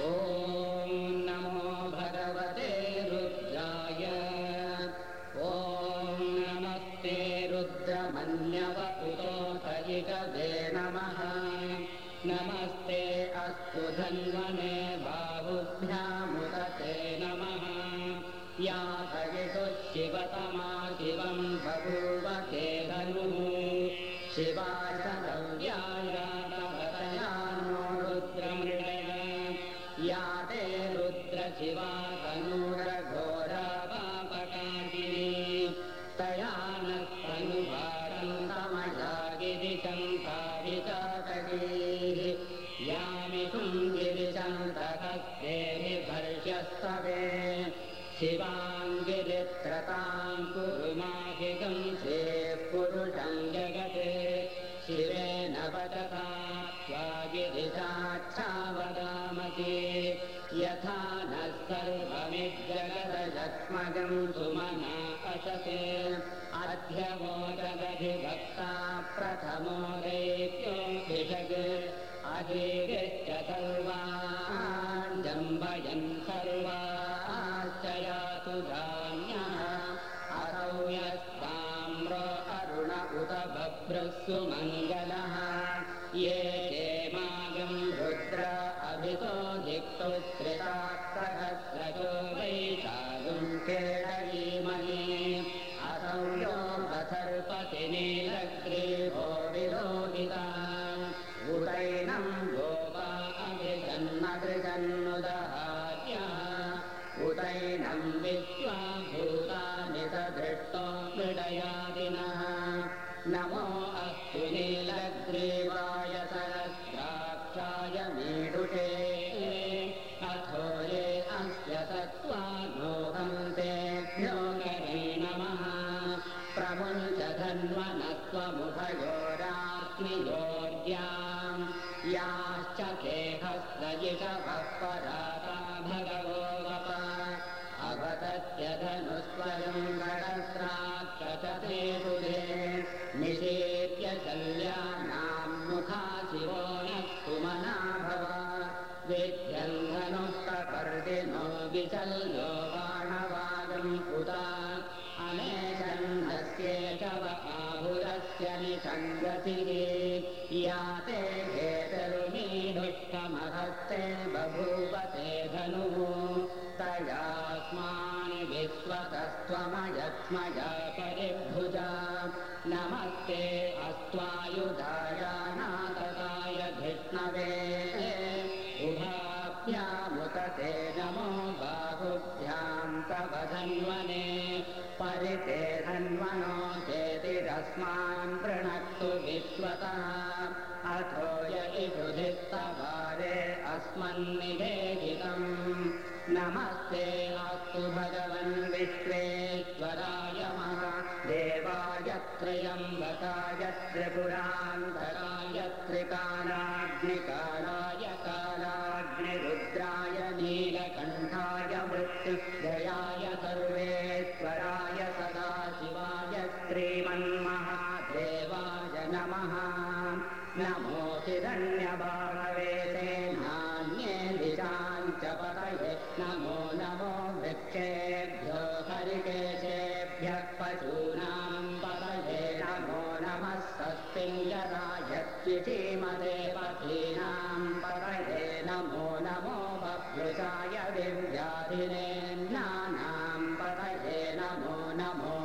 ॐ नमो भगवते रुद्राय। ॐ नमस्ते रुद्रमन्यवपुतोतयिषवे नमः। नमस्ते अस्तु धन्वने बाहुभ्यामुदते नमः। यातयिषु शिवतमा शिवं बभूव ते धनुः। शिवाय दव्याय तवतया नो रुद्रमृडय। या ते रुद्रशिवा तनूरघोरापापकाशिनी। तया नस्तनुभारन्तमया गिरिशन्ताभिचातगीः। यामिषुं गिरिशन्तकस्तेभिभर्ष्यस्तवे। शिवाङ्गिरित्रतां कुरु माहिकं शेः पुरुषं जगत्। शिवेन वचसा स्वागिरिशाच्छावदामसि। यथा नः सर्वमिज्जगदजक्ष्मगं सुमना असते। अध्यवोचदधिभक्ता प्रथमो दैत्योऽभिषग्। अधीरिश्च सर्वान् जम्बयन् सर्वाश्च यातु धान्यः। असौ यस्ताम्रो अरुण उत बभ्रः सुमङ्गलः। ये क्षेमागं रुद्र अभितो दिक्तो श्रितात्सहस्रजो वैशागुं केळयीमहे। असौ यो बसर्पति नीलग्रीवो विलोहिता। उदैनं गोपा अभिषन्नदृशन्नुदहार्यः। उदैनं विश्वा भूतानि सदृष्टो मृडयादिनः। नमो अस्तु नीलग्रीवाय सहस्राक्षाय मीडुषे। अथो ये अस्य सत्त्वानोहं तेभ्यो करे नमः। प्रमुञ्च धन्वनस्त्वमुभयोराग्नियोर्याम्। याश्च केहस्रयिषवः पराता भगवो वप। अवतत्य धनुस्वयं गडस्राक्षते सुधे। निषेव्य शल्यानां मुखा शिवो नः सुमना भव। विद्यं धनुस्तपर्दिनो विशल्यो बाणवागं पुता। अनेशन्नस्येषव आहुरस्य निषङ्गतिः। या ते हेतरुमीढुष्टमहस्ते बभूवते धनुः। तयास्मान् विश्वतस्त्वमयक्ष्मया परिभुजा। नमस्ते अस्त्वायुधाय नातकाय धिष्णवे। उभाभ्यामुतते नमो बाहुभ्यां तव धन्वने। परिते धन्वनो चेतिरस्मान् पृणक्तु विश्वतः। अथो यदि बुधिस्तवारे अस्मन्निवेदितम्। नमस्ते अस्तु भगवन् विश्वेश्वराय महादेवाय त्र्यम्बकाय त्रिपुरान्तकाय त्रिकालाग्निकालाय कालाग्निरुद्राय नीलकण्ठाय मृत्युञ्जयाय सर्वेश्वराय सदाशिवाय श्रीमन्महादेवाय नमः। नमो हिरण्यबाहवे नान्ये दिशाञ्च पतये। नमो नमो वृक्षेभ्यो हरिकेशेभ्यः पशूनां पतये। नमो नमः सस्पिञ्जराय श्रीमते पथीनां पतये। नमो नमो बभ्रुषाय विव्याधिने नानां पतये। नमो नमो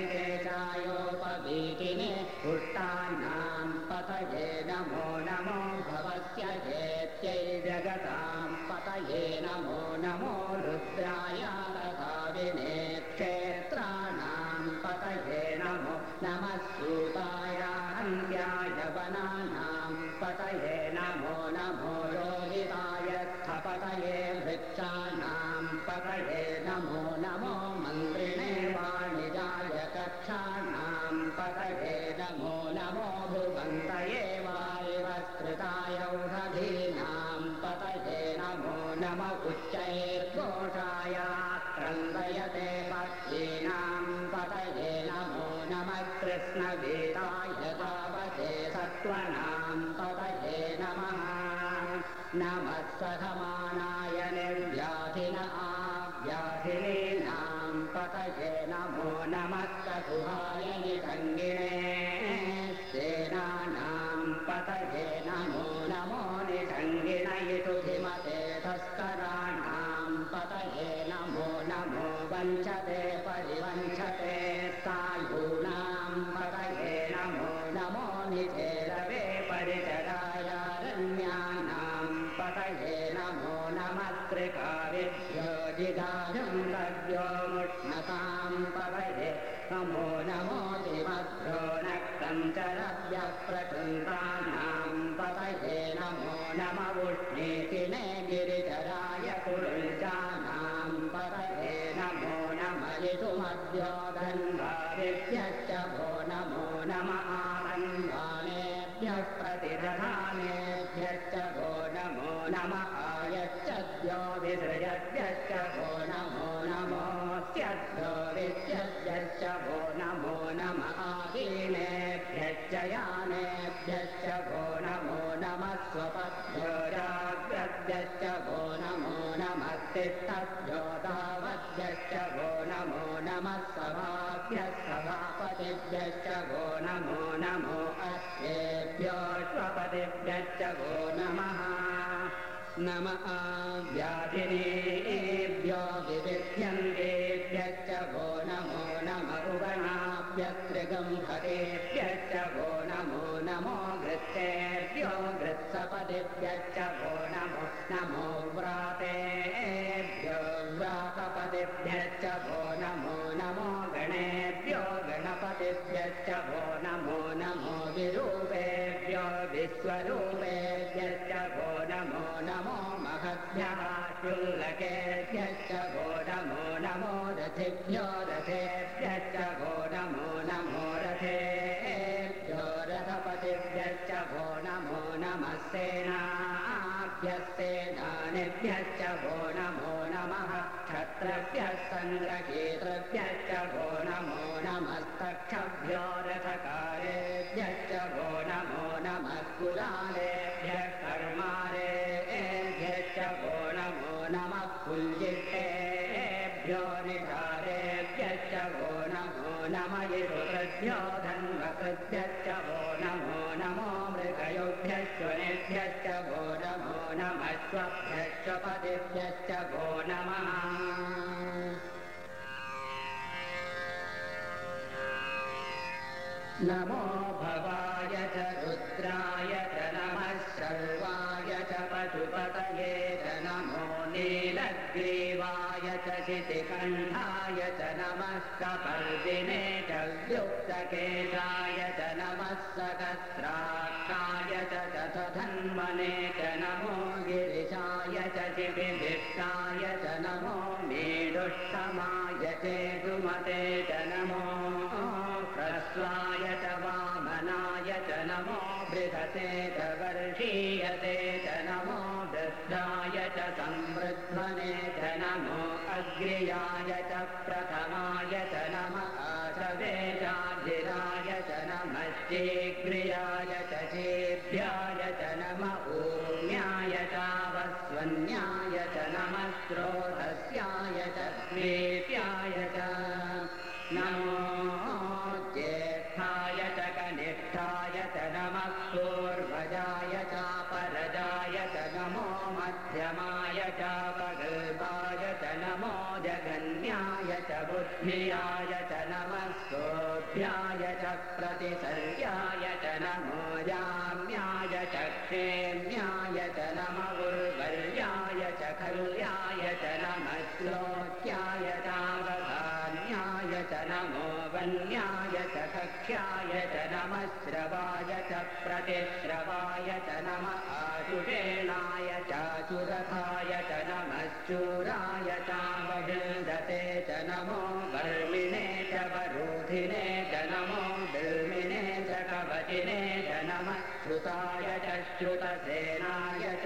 हरिकेशायोपवीतिने पुष्टानां पतये। नमो नमो भवस्य हेत्यै जगतां पतये। नमो नमो रुद्राय तथा विने क्षेत्राणां पतये। नमो नमः सूताय हन्त्याय वनानां पतये। नमो नमो रोहिताय स्थपतये वृक्षाणां पतये। नमो नमो मन्त्रिणे वाणिजाय कक्षाणां पतये। नमो नमो भुवन्तये वायुवस्कृताय औषधीनां पतये। नमो नम उच्चैर्घोषाय क्रन्दयते पक्षीणां पतये। नमो नमः कृष्णगीताय तावते सत्त्वनां पतये नमः। नमः सहमानाय निर्व्याधिन आव्याधिनीनां पतये नमो नमः सगुहाय निषङ्गिणे सेनानां पतये नमो नमो निषङ्गिणयितु धिमते तस्कराणां पतये नमो नमो वञ्चते परिवञ्चते सायूनां पतये नमो नमो निचेरवे परिचरायारण्यानां पतये नमो नमः त्रिकाविभ्यो जिगाढं लभ्यो मुष्णतां पतये नमो नमो दिवभ्यो नक्तं चरभ्यः प्रकृन्तानां पतये नमो नमः उष्णीतिने गिरिधराय कुरुञ्जानां पतये नमो नमः यितुमभ्यो गन्धादिभ्यश्च भो नमो नमः आनन्दानेभ्यः प्रतिदधानेभ्यश्च भो नमो नमः आयच्छद्भ्यो विसृजद्भ्यश्च भो नमो नमोऽस्यद्भ्यो विद्यद्भ्यश्च भो नमो नमः आदीनेभ्यश्च यानेभ्यश्च भो नमो नमः स्वपद्भ्यो जाग्रद्भ्यश्च भो नमो नमः तिष्ठद्भ्यो तावद्भ्यश्च भो नमो नमः सभाभ्यः सभापतिभ्यश्च भो नमो नमो अस्येभ्यो स्वपतिभ्यश्च भो नमः नमः व्याधिनेभ्यो विविध्यन्तेभ्यश्च भो नमो नमः उगणाभ्यस्त्रिगम्भरेभ्यश्च भो नमो नमो घृत्तेभ्यो घृत्सपदिभ्यश्च भो नमो नमो व्रातेभ्यो व्रातपदिभ्यश्च भो नमो नमो गणेभ्यो गणपतिभ्यश्च भो नमो नमो विरूपेभ्यो विश्वरूपेभ्यश्च भो नमो नमो महद्भ्यः शुल्लकेभ्यश्च भो नमो नमो रथिभ्यो रथेभ्यश्च भो नमो नमो रथेभ्यो रथपतिभ्यश्च भो नमो नमः सेनाभ्यः सेनानिभ्यश्च भो नमो नमः क्षत्रभ्यः सङ्ग्रहीतृभ्यश्च भो नमो नमस्तक्षभ्यो रथकारेभ्यश्च भो नमो नमः कुलालेभ्यः कर्मारेभ्यश्च भो नमो नमः कुल्यिष्टेभ्यो निषारेभ्यश्च भो नमो नमः यिषुकृभ्यो धन्वकृभ्यश्च भो नमो नमो मृगयोभ्यश्वनेभ्यश्च भो नमो नमः स्वभ्यश्वपतिभ्यश्च भो नमः नमो भवाय च रुद्राय च नमः शर्वाय च पशुपतये च नमो नीलग्रीवाय च शितिकण्ठाय च नमः कपर्दिने च व्युक्तकेशाय च नमः सहस्राक्षाय च धन्वने च नमो गिरिशाय च शिबिभिष्टाय च नमो मीडुष्टमाय चेतुमते च नमो ह्रस्वाय च वामनाय च नमो बृहते च वर्षीयते च नमो वृद्धाय च संवृध्वने च नमो अग्र्याय च प्रथमाय च नमः आशवेशाधिराय च नमः शीघ्रियाय च शीभ्याय च नमः ऊर्म्याय चावस्वन्याय च नमः स्रोतस्याय च द्वीप्याय च नमो ज्येष्ठाय च कनिष्ठाय च नमः पूर्वजाय चापरजाय च नमो मध्यमाय चापगल्पाय च नमो जगन्याय च बुद्धियाय च नमः सोऽभ्याय च प्रतिसर्याय च नमो जाम्याय च क्षेम्याय च नमः उर्वर्याय च खल्याय च नमः श्लोक्याय चावधान्याय च नमो वन्याय च कक्ष्याय च नमः श्रवाय च प्रतिश्रवाय च नमः आशुषेणाय चाचुरथाय च नमः शूराय चावभिन्दते च नमो वर्मिणे च वरोधिने च नमो बिल्मिने च कवचिने च नमः श्रुताय च श्रुतसेनाय च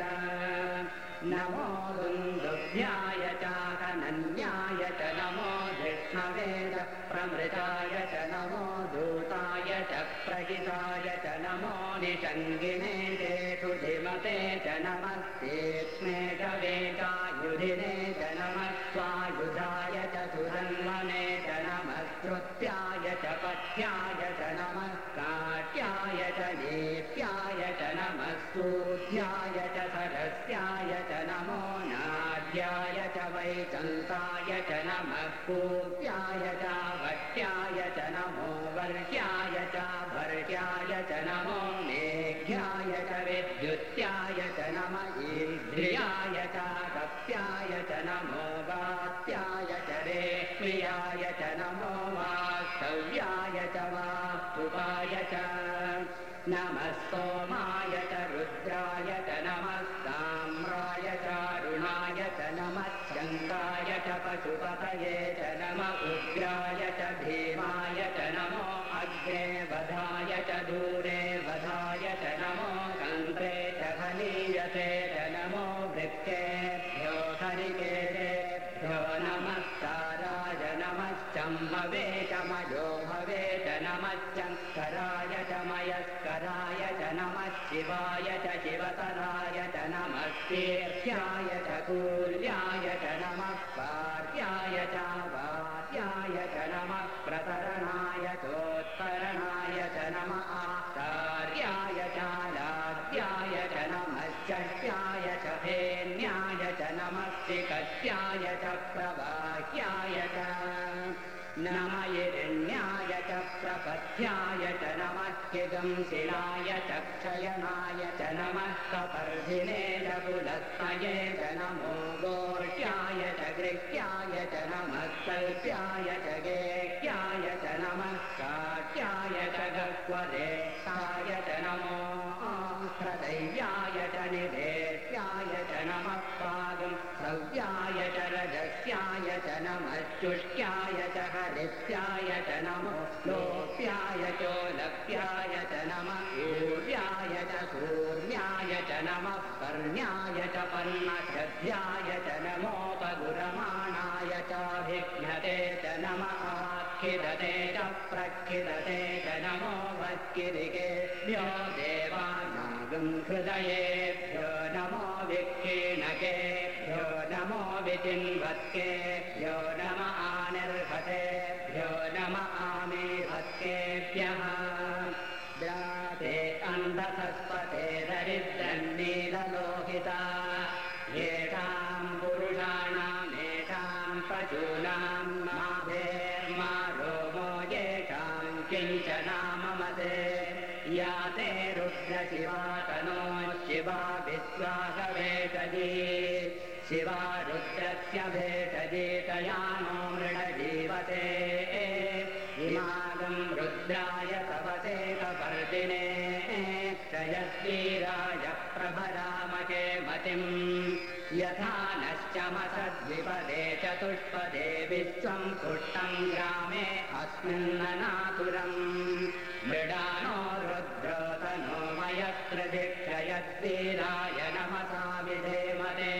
नमो दुन्दुभ्याय चाकनन्याय च नमो जिष्णवे च प्रमृताय च नमो दूताय च प्रहिताय च नमो निषङ्गिने तेषु धिमते श्रीमते च नमस्तेऽस्मे च वेदायुधिने च नमः स्वायुधाय च सुधन्वने च नमः श्रुत्याय च पथ्याय च नमः काट्याय च लेप्याय च नमः सूध्याय च सरस्याय च नमो नाद्याय च वैजन्ताय च नमः पूर्व्याय च भट्याय च नमो वर्ष्याय च भर्ष्याय च नमो मेघ्याय च विद्युत्याय च नमः इन्द्रियाय च कप्याय च नमो वात्याय च रेक्ष्म्याय च नमो वास्तव्याय च वास्तुपाय च नमः सोमाय च रुद्राय च नमः साम्राय च अरुणाय च नमः शङ्काय च पशुपतये च नमः उग्राय च भीमाय च नमो अग्रे वधाय च दूरे वधाय च नमो कन्त्रे च हनीयते च नमो वृक्षेभ्यो हरिकेशेभ्यो नमस्काराय नमः शम्भवे च मयोभवे च नमः शङ्कराय च मयस्कराय च नमः शिवाय च शिवतराय च नमः तीर्थ्याय च कूल्याय च नमः पार्याय च वार्याय च नमः प्रतरणाय चोत्तरणाय च नमः आचार्याय च लाद्याय च नमः षष्ट्याय च फेन्याय च नमः शिखस्याय च प्रवाह्याय च नमः हिरण्याय च प्रपथ्याय च नमः हिगंशिलाय च क्षयनाय च नमः कपर्धिने च पुलत्तये च नमो गोष्ठ्याय च गृह्याय च नमः कल्प्याय च गेह्याय च नमः काट्याय च गह्वरेष्ठाय च नमो हृदयाय च निवेश्याय च नमः पागं सव्याय च रजस्याय च नमः चुष्ट्याय च हरित्याय च नमो लोप्याय चोलप्याय च नमः सूर्याय च सूर्याय च नमः पर्ण्याय च पर्णश्रद्ध्याय च नमोपगुरमाणाय चाभिघ्नते च नमः आख्यदते च प्रख्यदते च नमो वक्किरिकेभ्यो देवानागं हृदयेभ्यो नमो विक्षीणकेभ्यो नमो विचिन्वत्केभ्यो नमः आनिर्हतेभ्यो नमः आमीभत्केभ्यः द्राते अन्धसस्पते दरिद्रन्नीललोहिता येषां पुरुषाणामेषां पशूनां माभेर्मा रोमो येषां किञ्चनाममते या ते रुद्रशिवा तनो शिवा विश्वासभेषजी शिवा रुद्रस्य भेषजी तया नो मृडजीवते इमागं रुद्राय तपसे कपर्दिने क्षयद्वीराय प्रभरामके मतिम् यथा नश्चमसद्विपदे चतुष्पदे विश्वं पुष्टं ग्रामे अस्मिन्ननातुरम् मृडानो रुद्रोतनो मयस्त्रदिक्षयद्वीराय नमसा विधेमते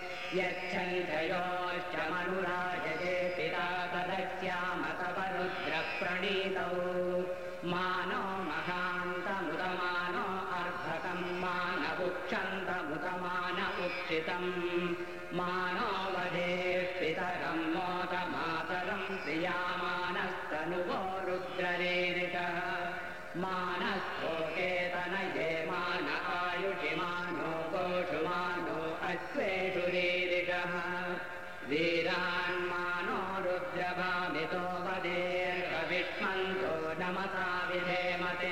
यच्छन्तयोश्चमनुराजये पिता तदस्याम तव रुद्रप्रणीतौ मानो महान्तमुदमानो अर्भकं मानवुक्षन्तमुदमान उक्षितम् मानो वधेः पितरं मोदमातरं प्रियामानस्तनुवो रुद्ररीरितः मानस्थोकेतनये मान आयुषिमानो गोषुमानो अश्वेषु रीरिषः वीरान्मानो रुद्रभामितो वदेर्हविष्मन्तो नमसा विधेमते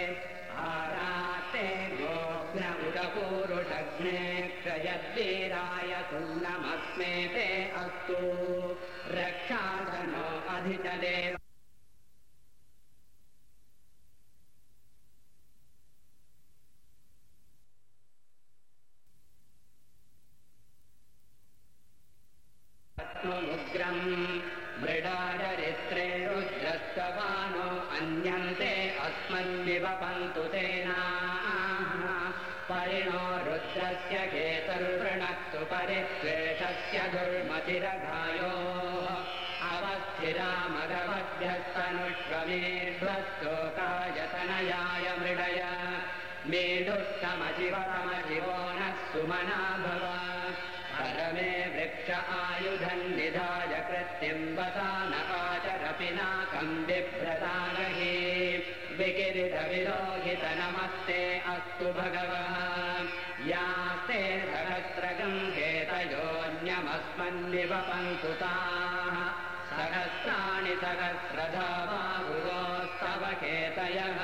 आराते गोघ्न उदपूरुषघ्ने क्षयद्वीराय सुन्नमस्मे ते अस्तु रक्षासनो अधिचदेव उग्रं मृडाचरित्रे रुद्रस्तवानो अन्यन्ते अस्मन्निवपन्तु तेनाः परिणो रुद्रस्य केतुर्वृणक्तु परित्वेषस्य दुर्मतिरघायो अवस्थिरामगवभ्यस्तनुष्वमेध्वस्तोकाय तनयाय मृडय मेढुष्टमशिवतमशिवो नः सुमना भव परमे वृक्ष आयुधन् निधाय कृत्यम् वसान आचरपि नाकम् बिभ्रतागहि विकिरितविरोहित नमस्ते अस्तु भगवः यास्ते सहस्रगम् हेतयोऽन्यमस्मन्निवपङ्कुताः सहस्राणि सहस्रधा बाहुवोस्तव हेतयः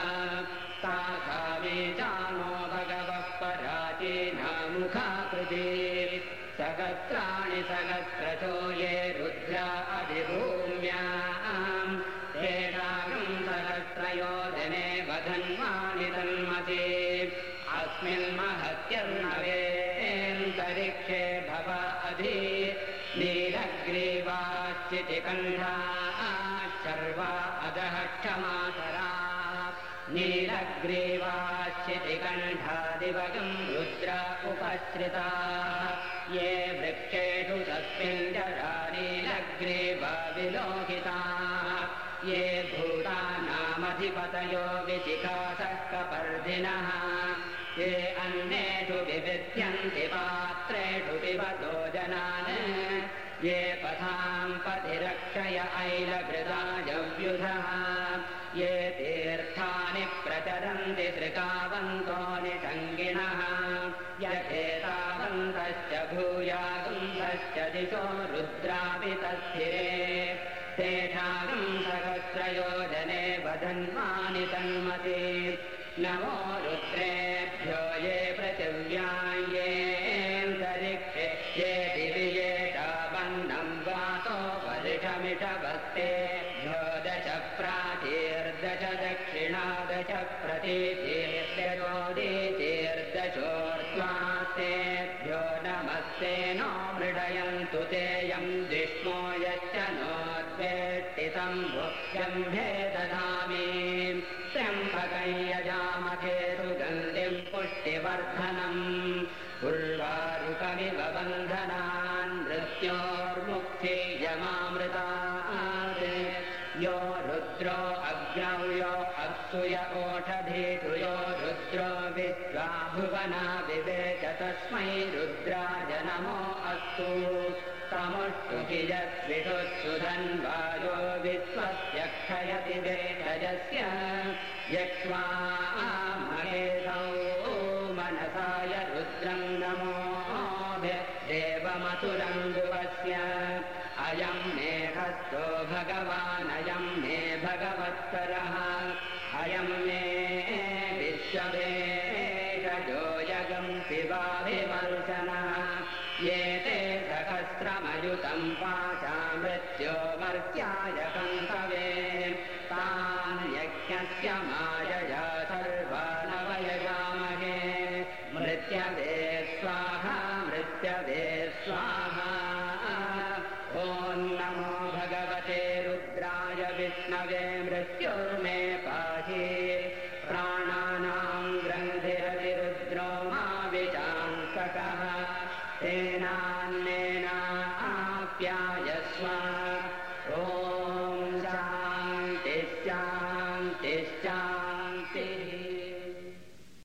तासामीचानो भगवः पराचीनमुखाकृति सहस्राणि सहस्रशो ये रुद्रा अधिभूम्याम् तेषागम् सहस्रयोजने वधन्वानि तन्मसि अस्मिन् महत्यर्णवेऽन्तरिक्षे भव अधि नीलग्रीवाश्चितिकण्ठाः शर्वा अधः क्षमातरा नीलग्रीवाश्चितिकण्ठादिवगम् रुद्र उपश्रिताः ये वृक्षेषु तस्मिन् जरा नीलग्रीवा विलोकिताः ये भूतानामधिपतयो विशिखासः कपर्दिनः ये अन्येषु विविध्यन्ति पात्रेषु पिबतो जनान् ये पथाम् पतिरक्षय ऐलभृदायव्युधः ये तीर्थानि प्रचरन्ति श्रिकावन्तो निषङ्गिणः यथेतावन्तश्च भूयागुंसश्च दिशो रुद्रापि तस्थिरे तेषागम् सहस्रयोजने वधन्वानि तन्मति नमो रुद्रेभ्यो ये पृथिव्याम् येऽन्तरिक्षे ये दिवि येषावन्नम् वातो वर्षमिषवस्तेभ्यो दश प्राचीर्दश दक्षिणा दश प्रतीचीर्दशोदीचीर्दशोर्ध्वास्तेभ्यो नमस्ते नो मृडयन्तु तेयम् जिष्णो यश्च नोद्वेष्टितम् भुक्ष्यम्भे ददामि त्र्यम्बकम् यजामहे सुगन्धिम् पुष्टिवर्धनम् उर्वारुकमिव बन्धनान् मृत्योर्मुक्तियमामृतात् यो रुद्रो अग्नौ यो अप्सुय ओषधीषु यो रुद्रो विश्वा भुवना विवेच तस्मै रुद्राय नमो अस्तु तमुष्टुहि यद्विषुत्सुधन्वायो विश्वस्य क्षयति वेषजस्य यक्ष्वा महेशौ मनसाय रुद्रम् नमोऽभ्य देवमतुरङ्गुवस्य अयम् मे हस्तो भगवानयम् मे भगवत्तरः अयम् मे विश्ववेषजो यगम् शिवाभिमर्शनः ये ते सहस्रमयुतम् पाशा मृत्यो मर्त्याय कन्तवे तान् यज्ञस्य मायया सर्वानवयजामहे मृत्यवे स्वाहा मृत्यवे स्वाहा ॐ नमो भगवते रुद्राय विष्णवे मृत्युर्मे पाहि प्राणानाम् ग्रन्थिरतिरुद्रो मा विचांसकः तेना